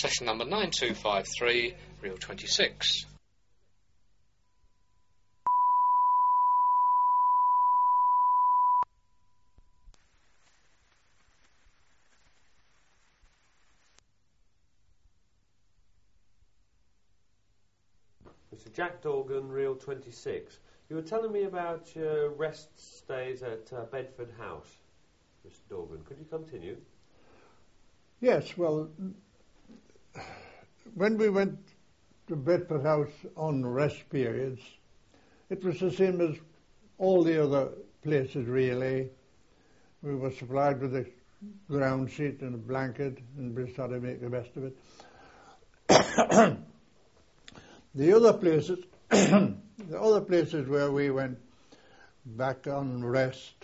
Session number 9253, reel 26. Mr. Jack Dorgan, reel 26. You were telling me about your rest stays at Bedford House, Mr. Dorgan. Could you continue? Yes, well, when we went to Bedford House on rest periods, it was the same as all the other places, really. We were supplied with a ground sheet and a blanket, and we started to make the best of it. The other places where we went back on rest,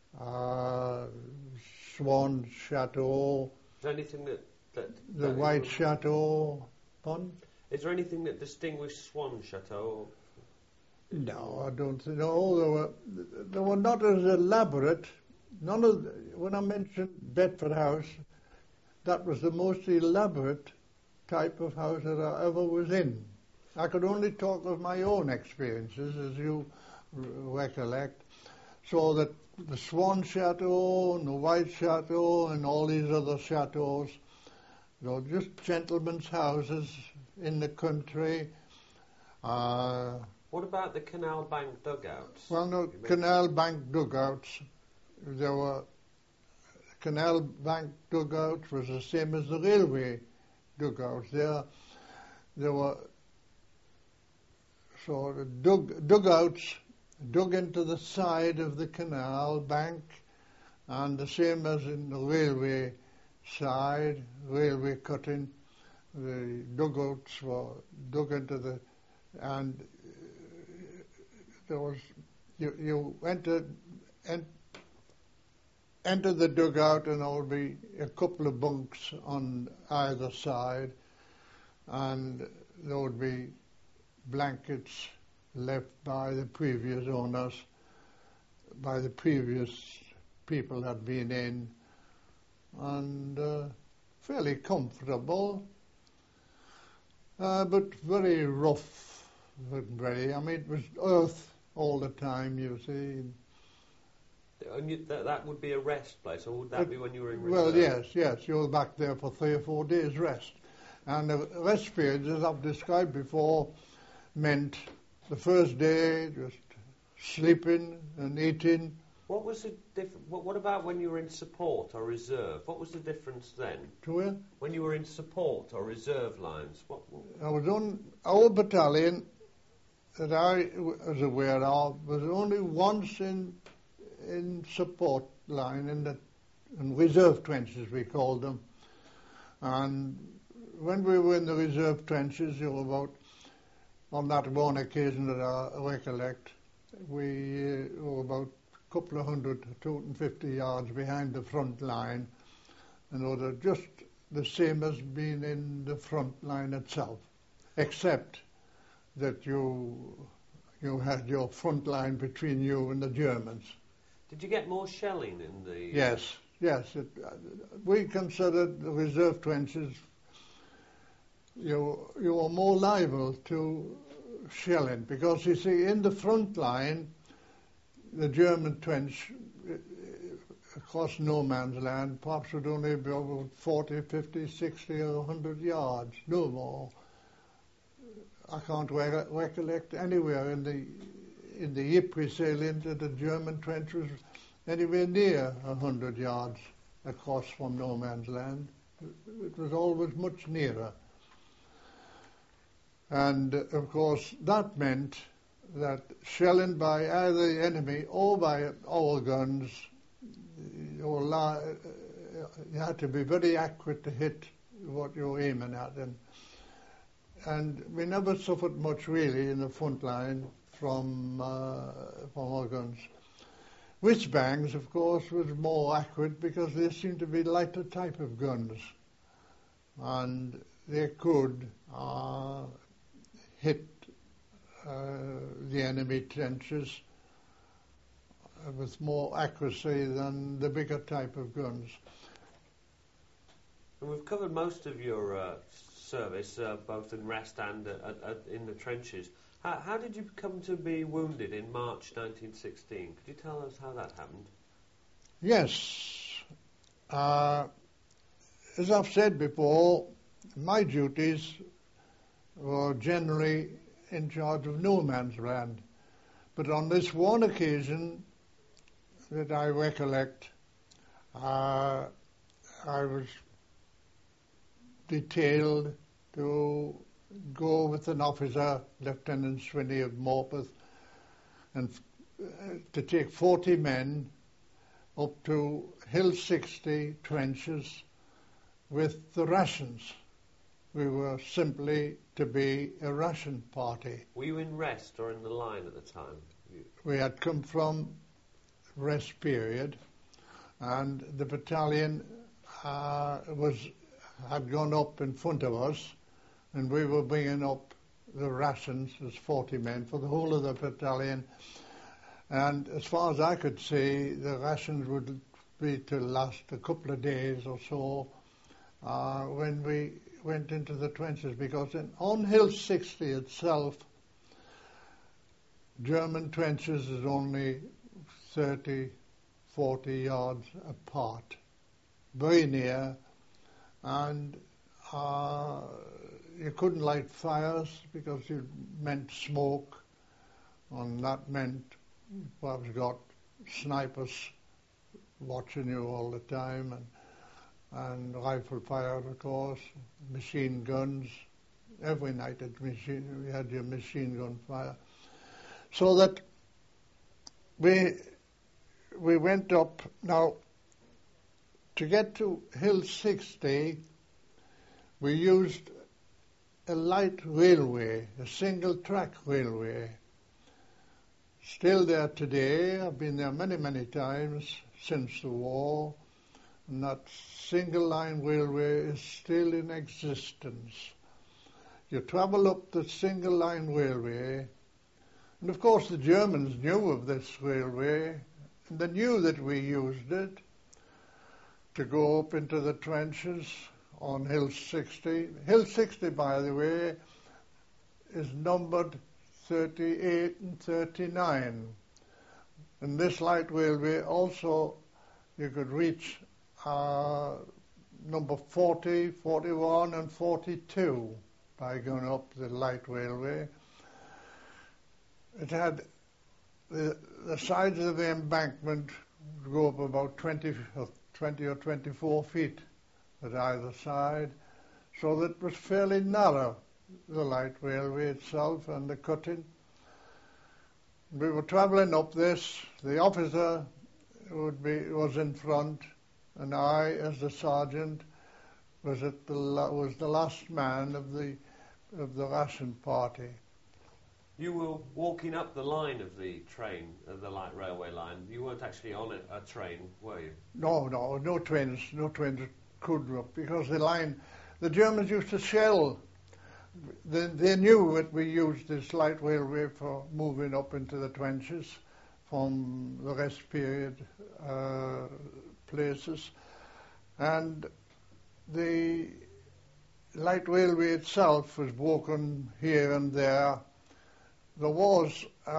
Swan Chateau, Is there anything that the White Chateau, pardon? Is there anything that distinguished Swan Chateau? No, I don't think. No, they were not as elaborate. When I mentioned Bedford House, that was the most elaborate type of house that I ever was in. I could only talk of my own experiences, as you recollect, so that the Swan Chateau and the White Chateau and all these other chateaux, they were just gentlemen's houses in the country. What about the Canal Bank dugouts? Well, no, Canal Bank dugouts, Canal Bank dugouts was the same as the railway dugouts. There were sort of dugouts dug into the side of the canal bank, and the same as in the railway side, railway cutting, the dugouts were dug into the, and there was, you entered the dugout, and there would be a couple of bunks on either side, and there would be blankets left by the previous owners, by the previous people that had been in, and fairly comfortable, but very rough, it was earth all the time, you see. And that would be a rest place, or would that be when you were in reserve? Well, yes, you were back there for 3 or 4 days rest. And the rest periods, as I've described before, meant the first day just sleeping and eating. What was the What about when you were in support or reserve? What was the difference then? To where? When you were in support or reserve lines. I was on our battalion that I was aware of was only once in support line in reserve trenches, we called them. And when we were in the reserve trenches, on that one occasion that I recollect, we were about a couple of 250 yards behind the front line, and they were just the same as being in the front line itself, except that you had your front line between you and the Germans. Did you get more shelling in the... Yes. We considered the reserve trenches, you were more liable to shelling, because you see, in the front line, the German trench across no man's land perhaps would only be about 40, 50, 60 or 100 yards, no more. I can't recollect anywhere in the Ypres salient that the German trench was anywhere near 100 yards across from no man's land. It was always much nearer. And, of course, that meant that shelling by either the enemy or by our guns, you had to be very accurate to hit what you were aiming at. And we never suffered much, really, in the front line from our guns. Whizbangs, of course, was more accurate because they seemed to be lighter type of guns. And they could hit the enemy trenches with more accuracy than the bigger type of guns. And we've covered most of your service, both in rest and in the trenches. How did you come to be wounded in March 1916? Could you tell us how that happened? Yes. As I've said before, my duties were generally in charge of no man's land. But on this one occasion that I recollect, I was detailed to go with an officer, Lieutenant Swinney of Morpeth, and to take 40 men up to Hill 60 trenches with the rations. We were simply to be a ration party. Were you in rest or in the line at the time? We had come from rest period, and the battalion had gone up in front of us, and we were bringing up the rations as 40 men for the whole of the battalion. And as far as I could see, the rations would be to last a couple of days or so when we went into the trenches, because on Hill 60 itself, German trenches is only 30, 40 yards apart, very near, and you couldn't light fires because it meant smoke, and that meant you've got snipers watching you all the time, and rifle fire, of course, machine guns. Every night we had your machine gun fire. So that we went up. Now, to get to Hill 60, we used a light railway, a single-track railway. Still there today. I've been there many, many times since the war, and that single-line railway is still in existence. You travel up the single-line railway, and of course the Germans knew of this railway, and they knew that we used it to go up into the trenches on Hill 60. Hill 60, by the way, is numbered 38 and 39. And this light railway also, you could reach number 40, 41 and 42 by going up the light railway. It had the sides of the embankment would go up about 20 or 24 feet at either side, so that it was fairly narrow, the light railway itself and the cutting. We were travelling up this. The officer was in front, and I, as the sergeant, was the last man of the ration party. You were walking up the line of the train, the light railway line. You weren't actually on a train, were you? No trains could go up, because the Germans used to shell. They knew that we used this light railway for moving up into the trenches from the rest period places. And the light railway itself was broken here and there. There was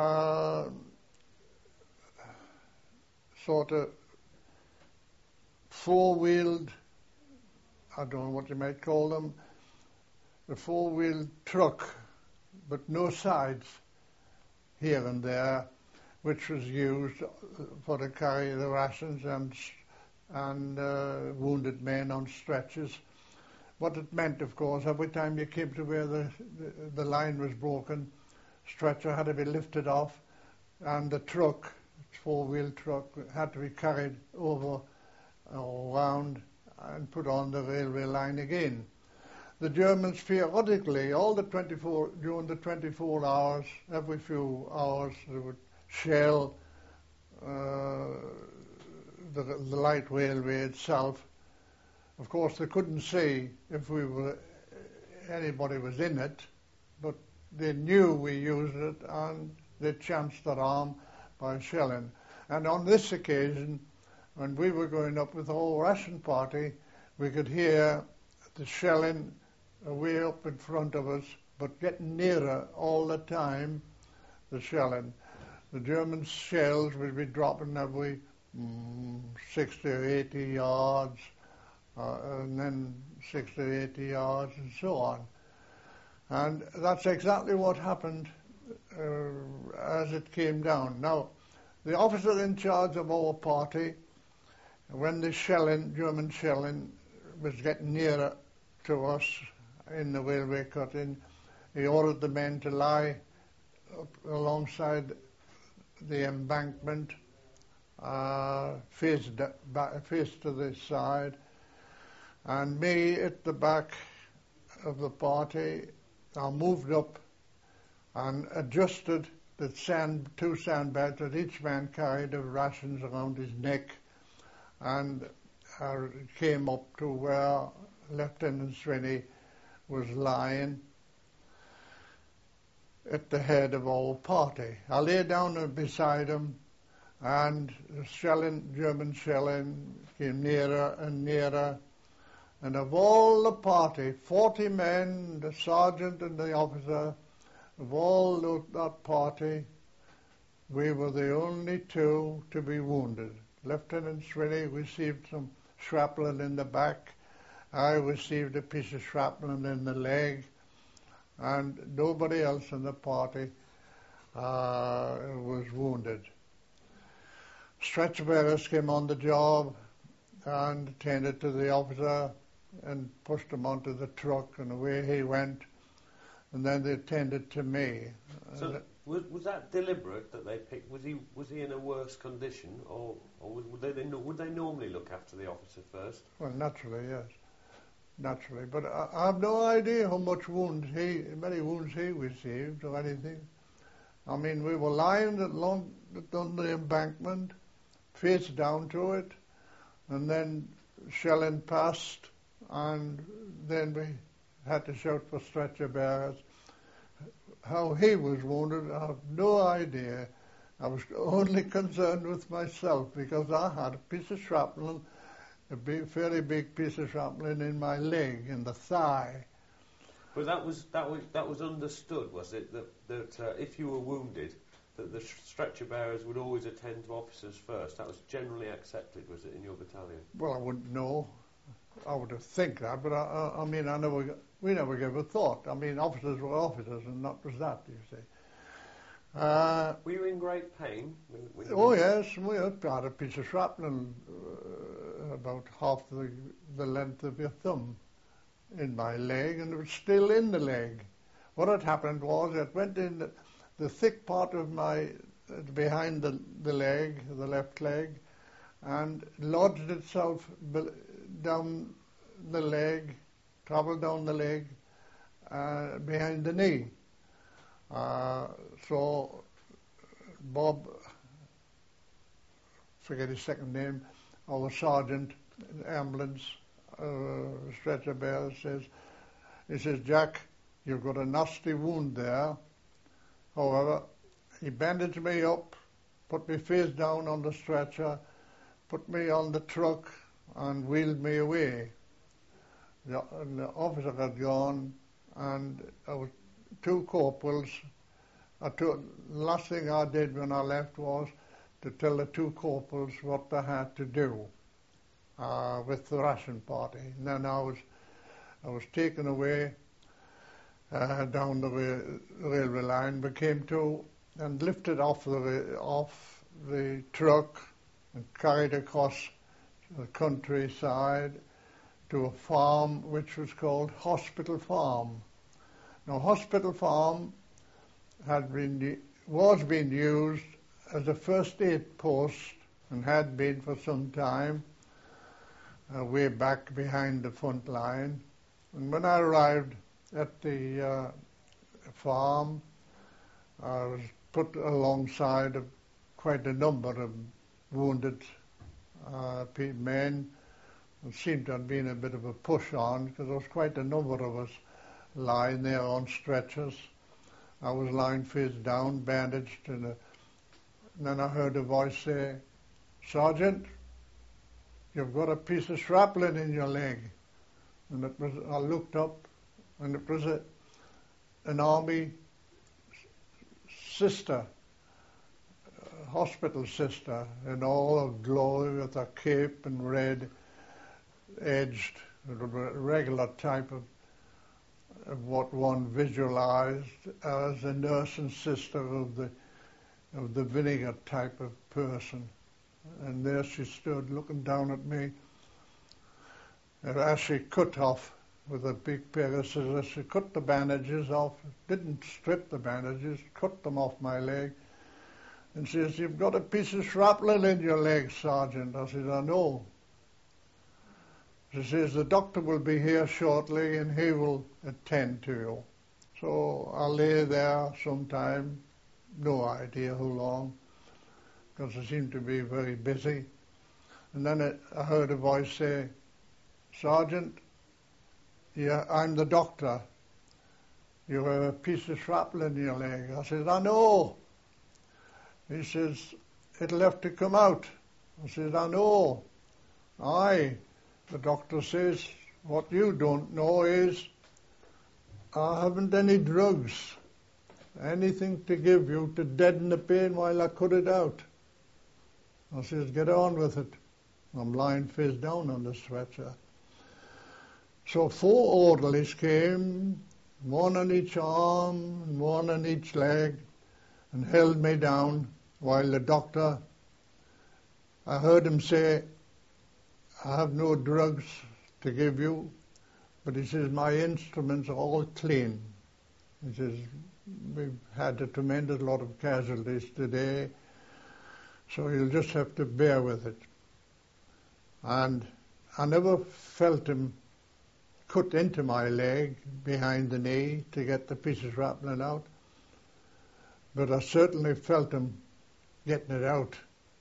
sort of four-wheeled, I don't know what you might call them, a four-wheeled truck, but no sides here and there, which was used for to carry the rations and wounded men on stretchers. What it meant, of course, every time you came to where the line was broken, stretcher had to be lifted off, and the truck, four-wheel truck, had to be carried over or around and put on the railway line again. The Germans periodically, during the 24 hours, every few hours, they would shell the light railway itself. Of course, they couldn't see if anybody was in it, but they knew we used it, and they chanced their arm by shelling. And on this occasion, when we were going up with the whole ration party, we could hear the shelling way up in front of us, but getting nearer all the time, the shelling. The German shells would be dropping every 60 or 80 yards, and then 60 or 80 yards, and so on. And that's exactly what happened as it came down. Now, the officer in charge of our party, when the German shelling, was getting nearer to us in the railway cutting, he ordered the men to lie up alongside the embankment, face to the side, and me at the back of the party. I moved up and adjusted the two sandbags that each man carried of rations around his neck, and I came up to where Lieutenant Swinney was lying at the head of our party. I lay down beside him, and the German shelling came nearer and nearer. And of all the party, 40 men, the sergeant and the officer, of all that party, we were the only two to be wounded. Lieutenant Swinney received some shrapnel in the back. I received a piece of shrapnel in the leg, and nobody else in the party was wounded. Stretcher bearers came on the job and attended to the officer and pushed him onto the truck, and away he went. And then they attended to me. So was that deliberate that they picked? Was he in a worse condition, or would they normally look after the officer first? Well, naturally, yes, naturally. But I have no idea how many wounds he received or anything. I mean, we were lying on the embankment, face down to it, and then shelling passed, and then we had to shout for stretcher bearers. How he was wounded, I have no idea. I was only concerned with myself because I had a piece of shrapnel, fairly big piece of shrapnel in my leg, in the thigh. But that was understood, was it, that if you were wounded, that the stretcher bearers would always attend to officers first? That was generally accepted, was it, in your battalion? Well, I wouldn't know. I would have think that, but we never gave a thought. I mean, officers were officers, and that was that, you see. Were you in great pain? Yes, we had a piece of shrapnel about half the length of your thumb in my leg, and it was still in the leg. What had happened was it went in the thick part of behind the leg, the left leg, and lodged itself down the leg, travelled down the leg, behind the knee. So Bob, forget his second name, our sergeant, ambulance, stretcher bearer, he says, Jack, you've got a nasty wound there. However, he bandaged me up, put me face down on the stretcher, put me on the truck, and wheeled me away. The officer had gone, and two corporals. The last thing I did when I left was to tell the two corporals what they had to do with the ration party. And then I was taken away down the railway line, but came to and lifted off the truck and carried across the countryside to a farm which was called Hospital Farm. Now, Hospital Farm was being used as a first aid post and had been for some time, way back behind the front line. And when I arrived at the farm, I was put alongside of quite a number of wounded men. It seemed to have been a bit of a push on because there was quite a number of us lying there on stretchers. I was lying face down, bandaged, and then I heard a voice say, Sergeant, you've got a piece of shrapnel in your leg. And I looked up, and it was an army sister, hospital sister, in all her glory with her cape and red edged, a regular type of what one visualized as a nurse and sister of the vinegar type of person. And there she stood looking down at me. And as she cut off with a big pair of scissors, she cut the bandages off, didn't strip the bandages, cut them off my leg, and says, "You've got a piece of shrapnel in your leg, Sergeant." I said, "I know." She says, "The doctor will be here shortly and he will attend to you." So I lay there sometime, no idea how long, because I seemed to be very busy. And then I heard a voice say, "Sergeant, yeah, I'm the doctor. You have a piece of shrapnel in your leg." I said, "I know." He says, "It'll have to come out." I said, "I know." "Aye." The doctor says, "What you don't know is I haven't any drugs, anything to give you to deaden the pain while I cut it out." I says, "Get on with it." I'm lying face down on the stretcher. So 4 orderlies came, 1 on each arm and 1 on each leg, and held me down while the doctor, I heard him say, "I have no drugs to give you," but he says, "My instruments are all clean." He says, "We've had a tremendous lot of casualties today, so you'll just have to bear with it." And I never felt him cut into my leg behind the knee to get the piece of shrapnel out, but I certainly felt him getting it out.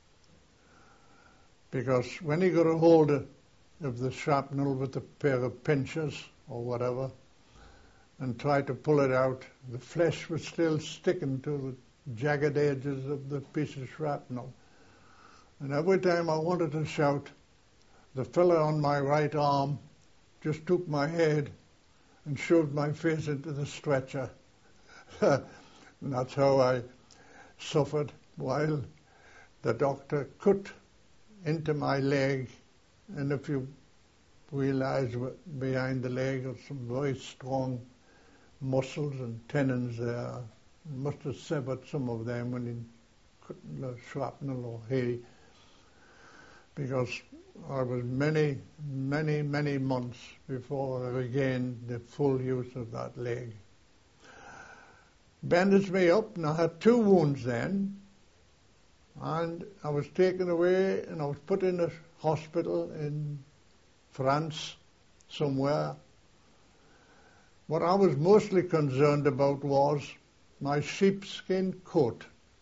Because when he got a hold of the shrapnel with a pair of pincers or whatever and tried to pull it out, the flesh was still sticking to the jagged edges of the piece of shrapnel. And every time I wanted to shout, the fellow on my right arm just took my head and shoved my face into the stretcher. And that's how I suffered while the doctor cut into my leg, and if you realize behind the leg are some very strong muscles and tendons there. He must have severed some of them when he cut the shrapnel or hay, because I was many, many, many months before I regained the full use of that leg. Bandaged me up, and I had 2 wounds then. And I was taken away and I was put in a hospital in France somewhere. What I was mostly concerned about was my sheepskin coat.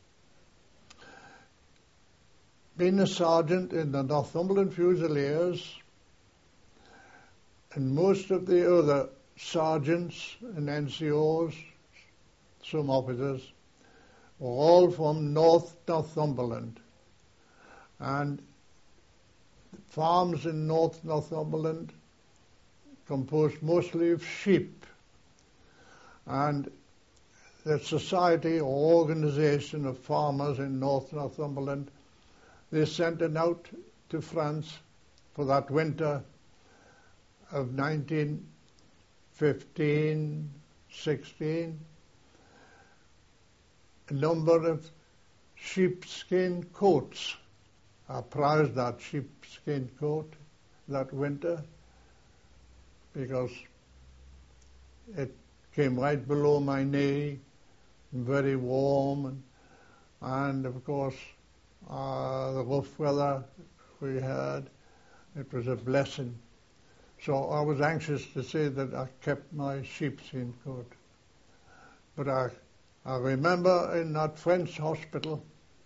Being a sergeant in the Northumberland Fusiliers, and most of the other sergeants and NCOs, some officers, were all from North Northumberland. And farms in North Northumberland composed mostly of sheep. And the society or organization of farmers in North Northumberland, they sent it out to France for that winter of 1915-16, a number of sheepskin coats. I prized that sheepskin coat that winter because it came right below my knee, very warm, and of course the rough weather we had, it was a blessing. So I was anxious to say that I kept my sheepskin coat. But I remember in that French hospital,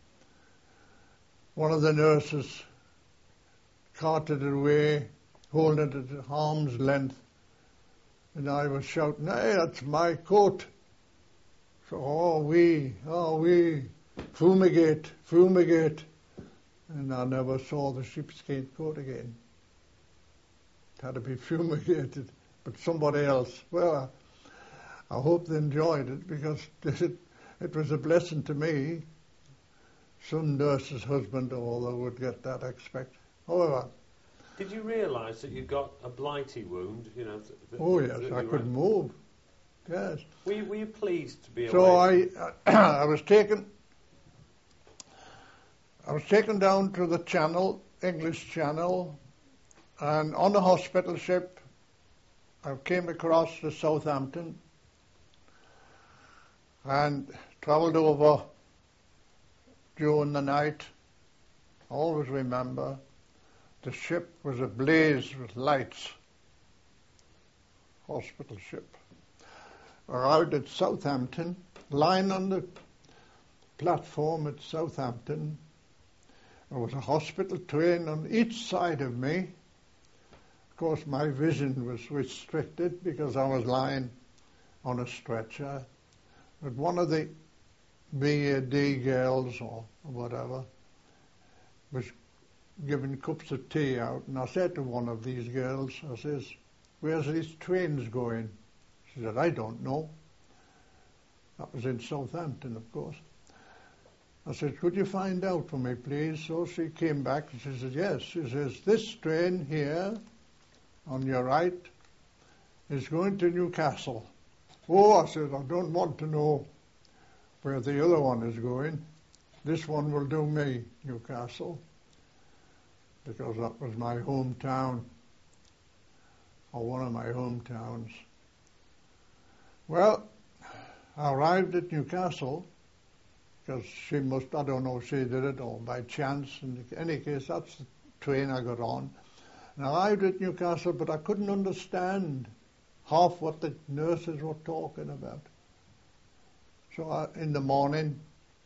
one of the nurses carted it away, holding it at arm's length, and I was shouting, "Hey, that's my coat." So, oh oui, fumigate, fumigate. And I never saw the sheepskin coat again. It had to be fumigated, but somebody else. Well, I hope they enjoyed it, because it was a blessing to me. Some nurse's husband or other would get that expect. However, did you realise that you got a blighty wound? You know. Oh yes, I could move. Yes. Were you pleased to be So away? I was taken down to the Channel, English Channel, and on the hospital ship I came across to Southampton and travelled over during the night. I always remember the ship was ablaze with lights. Hospital ship. Arrived at Southampton, lying on the platform at Southampton. There was a hospital train on each side of me. Of course, my vision was restricted because I was lying on a stretcher. But one of the BAD girls or whatever was giving cups of tea out, and I said to one of these girls, I says, "Where's these trains going?" She said, "I don't know." That was in Southampton, of course. I said, "Could you find out for me, please?" So she came back and she said, "Yes." She says, "This train here, on your right, is going to Newcastle." "Oh," I said, "I don't want to know where the other one is going. This one will do me, Newcastle," because that was my hometown, or one of my hometowns. Well, I arrived at Newcastle, because she must, I don't know if she did it or by chance. In any case, that's the train I got on. And I arrived at Newcastle, but I couldn't understand half what the nurses were talking about. So in the morning,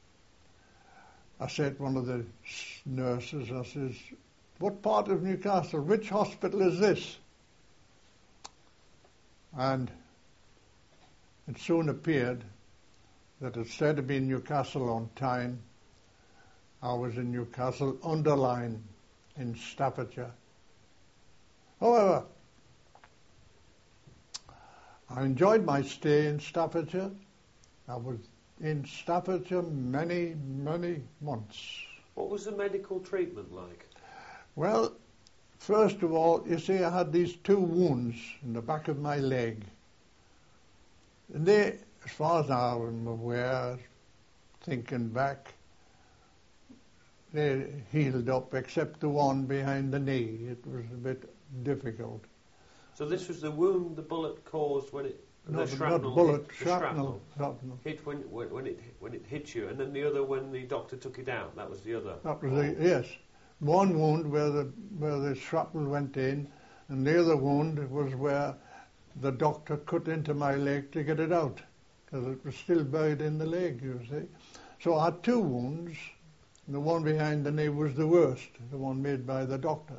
I said to one of the nurses, I says, "What part of Newcastle? Which hospital is this?" And it soon appeared that instead of being Newcastle on Tyne, I was in Newcastle under Lyne in Staffordshire. However, I enjoyed my stay in Staffordshire. I was in Staffordshire many, many months. What was the medical treatment like? Well, first of all, you see, I had these 2 wounds in the back of my leg. And they, as far as I am aware, thinking back, they healed up, except the one behind the knee. It was a bit difficult. So this was the wound the bullet caused when it... Not shrapnel bullet, hit, shrapnel. Hit when it hit you, and then the other when the doctor took it out. That was the other. That was yes. One wound where the shrapnel went in, and the other wound was where the doctor cut into my leg to get it out, because it was still buried in the leg, you see. So I had 2 wounds. The one behind the knee was the worst, the one made by the doctor.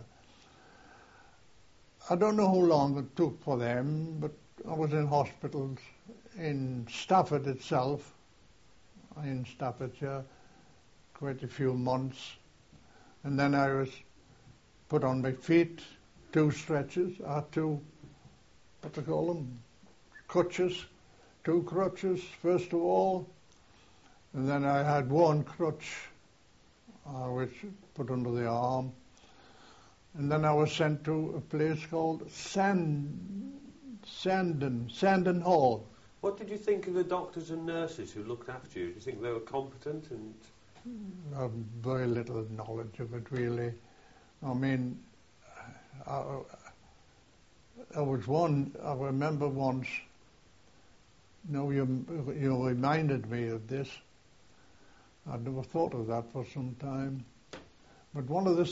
I don't know how long it took for them, but I was in hospitals in Stafford itself, in Staffordshire, quite a few months. And then I was put on my feet, 2 stretchers, 2, what do they call them, crutches, 2 crutches first of all. And then I had 1 crutch, which put under the arm. And then I was sent to a place called Sandon Hall. What did you think of the doctors and nurses who looked after you? Do you think they were competent? And I have very little knowledge of it, really. I mean, I remember once, you reminded me of this. I'd never thought of that for some time. But one of the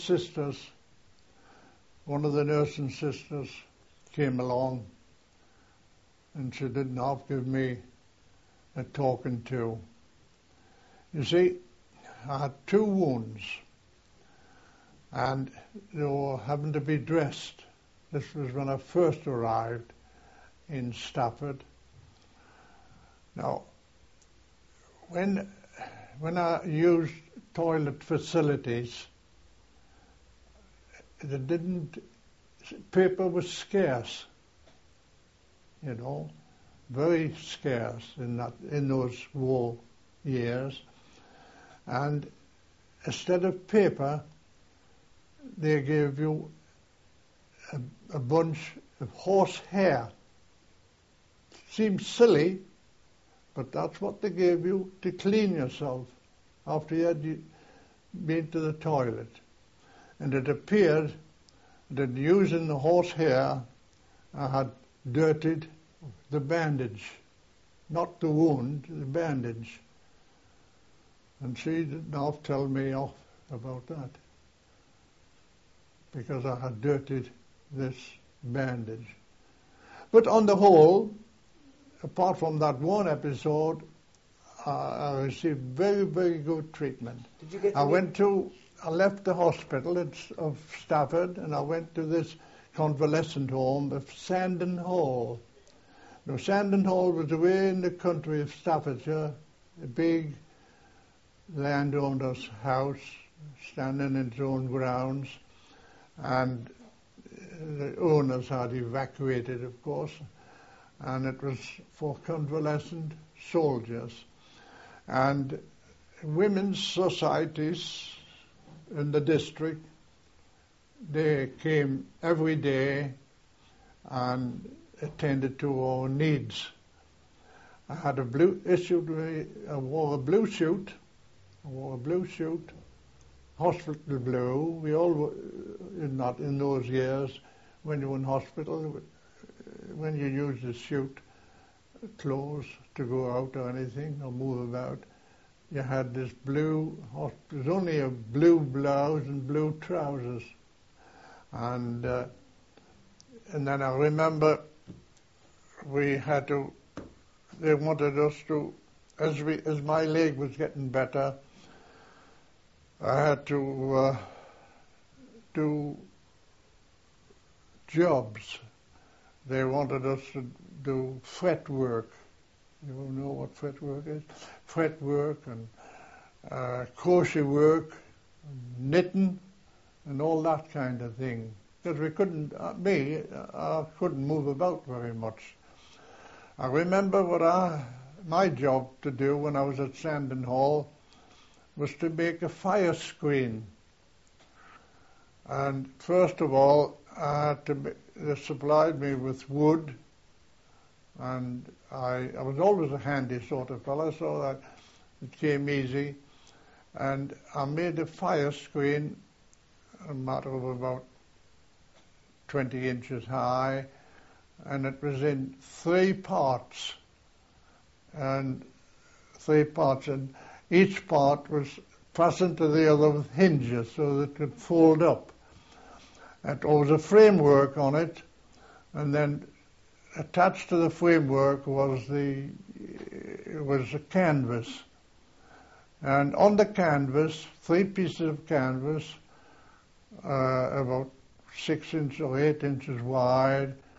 nursing sisters came along, and she did not give me a talking to. You see, I had 2 wounds, and they were having to be dressed. This was when I first arrived in Stafford. Now, when I used toilet facilities, paper was scarce, very scarce in those war years. And instead of paper, they gave you a bunch of horse hair. Seems silly, but that's what they gave you to clean yourself after you had been to the toilet. And it appeared that using the horse hair, I had dirtied the bandage, not the wound, the bandage. And she did not tell me off about that, because I had dirtied this bandage. But on the whole, apart from that one episode, I received very, very good treatment. Did you get I left the hospital of Stafford, and I went to this convalescent home of Sandon Hall. Now, Sandon Hall was away in the country of Staffordshire, a big landowner's house, standing in its own grounds, and the owners had evacuated, of course, and it was for convalescent soldiers. And women's societies in the district, they came every day and attended to our needs. I had I wore a blue suit, hospital blue. We all were, not in those years, when you were in hospital, when you used the suit clothes to go out or anything or move about, you had this blue, it was only a blue blouse and blue trousers. And then I remember they wanted us to, as my leg was getting better, I had to do jobs. They wanted us to do fret work. You know what fret work is? Fret work and crochet work, knitting, and all that kind of thing. Because I couldn't move about very much. I remember my job to do when I was at Sandon Hall was to make a fire screen. And first of all, they supplied me with wood, and I was always a handy sort of fellow, so that it came easy. And I made a fire screen a matter of about 20 inches high, and it was in three parts, and each part was fastened to the other with hinges so that it could fold up. And there was a framework on it, and then attached to the framework was a canvas. And on the canvas, 3 pieces of canvas, about 6 inches or 8 inches wide,